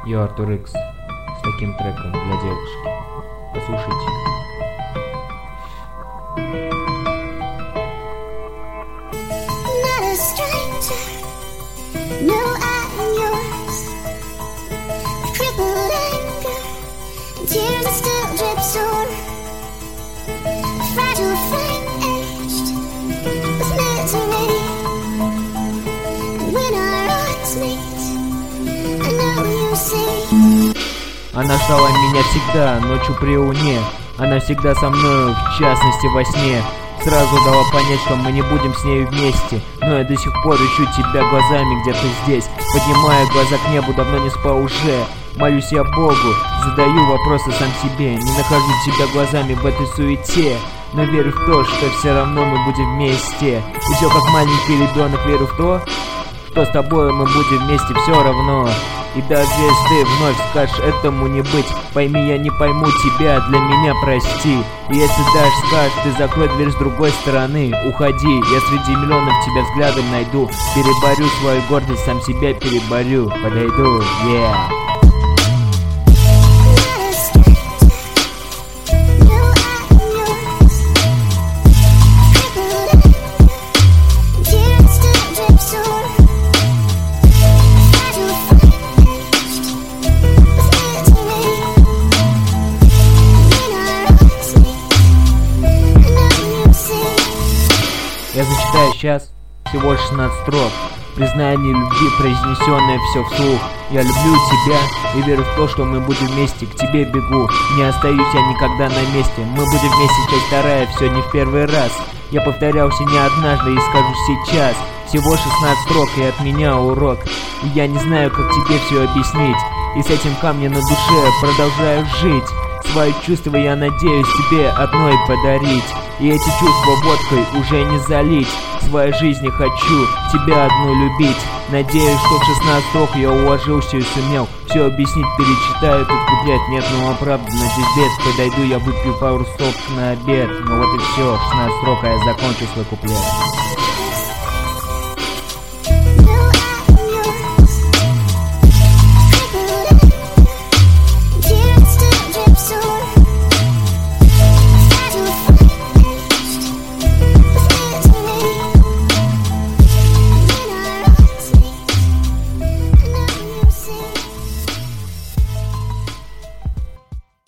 Я Артур Икс с таким треком для девушки. Послушайте. Она ждала меня всегда, ночью при луне. Она всегда со мною, в частности во сне. Сразу дала понять, что мы не будем с ней вместе. Но я до сих пор ищу тебя глазами где-то здесь. Поднимаю глаза к небу, давно не спал уже. Молюсь я Богу, задаю вопросы сам себе. Не нахожу тебя глазами в этой суете, но верю в то, что все равно мы будем вместе. И все как маленький ребенок, верю в то, что с тобой мы будем вместе все равно. И даже если ты вновь скажешь этому не быть, пойми, я не пойму тебя, для меня прости. И если даже скажешь, ты закрой дверь с другой стороны, уходи, я среди миллионов тебя взглядом найду. Переборю свою гордость, сам себя переборю, подойду, yeah. Я зачитаю сейчас всего 16 строк. Признание любви, произнесенное все вслух. Я люблю тебя и верю в то, что мы будем вместе. К тебе бегу, не остаюсь я никогда на месте. Мы будем вместе, часть вторая, все не в первый раз. Я повторялся не однажды и скажу сейчас. Всего 16 строк и от меня урок. И я не знаю, как тебе все объяснить. И с этим камнем на душе продолжаю жить. Свои чувства я надеюсь тебе одной подарить. И эти чувства водкой уже не залить. В своей жизни хочу тебя одну любить. Надеюсь, что в 16 строк я уложился и сумел все объяснить, перечитаю этот куплет. Нет, ну а правда, на здесь бед. Подойду, я выпью пару сок на обед. Ну вот и все, 16 строк, а я закончу свой куплет.